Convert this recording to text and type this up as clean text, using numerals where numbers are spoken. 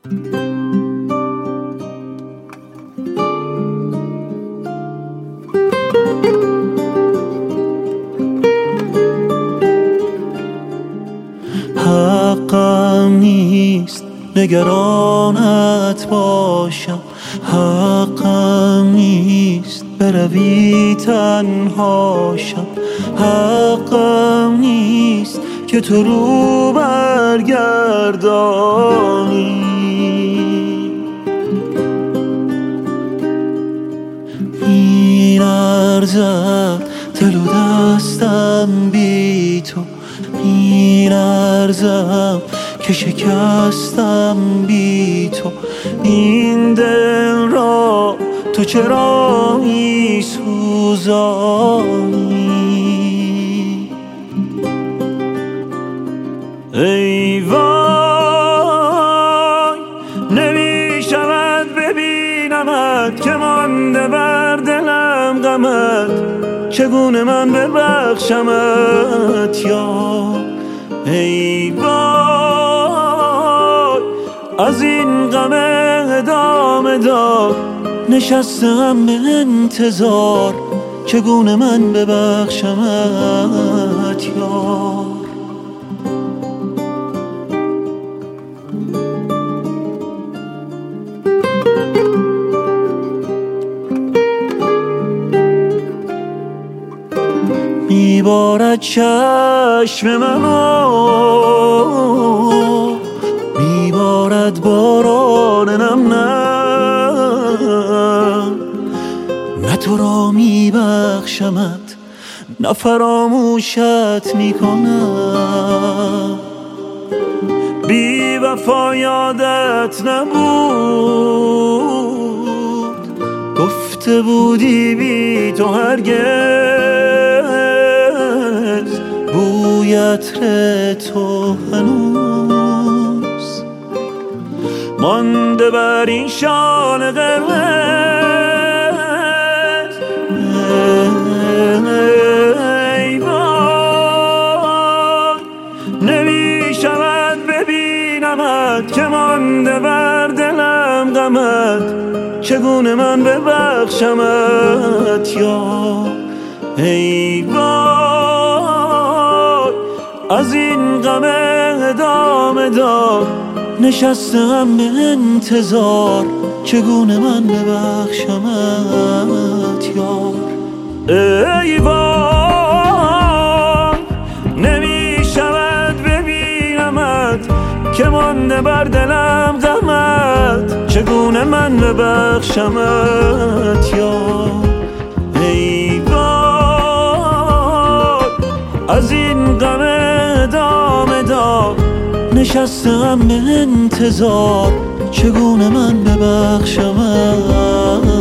حقم نیست نگرانت باشم، حقم نیست بروی تنهاشم، حقم نیست که تو رو برگردانی. می‌لرزد دل و دستم بی تو، می‌لرزم که شکستم بی تو. این دل را تو چرا می‌سوزانی؟ ای وای نمی‌شود ببینمت که مانده بر دلم غمت، چگونه من ببخشمت یار؟ ای وای از این غم ادامه دار، نشستم به انتظار، چگونه من ببخشمت یار؟ میبارد چشم منو، میبارد باران نم نه تو را میبخشمت نه فراموشت میکنم. بی وفا یادت نبود، گفته بودی بی تو هرگز بوی عطر تو هنوز مانده بر این شال قرمز. ای وای نمی‌شود ببینمت که مانده بر دلم غمت، چگونه من ببخشمت یار؟ ای وای از این غم ادامه دار، نشستم به انتظار، چگونه من ببخشمت یار؟ ای وای نمی‌شود ببینمت که مانده بر دلم غمت، چگونه من ببخشمت یار؟ ای وای از این غم ادامه دار، نشستم به انتظار، چگونه من ببخشمت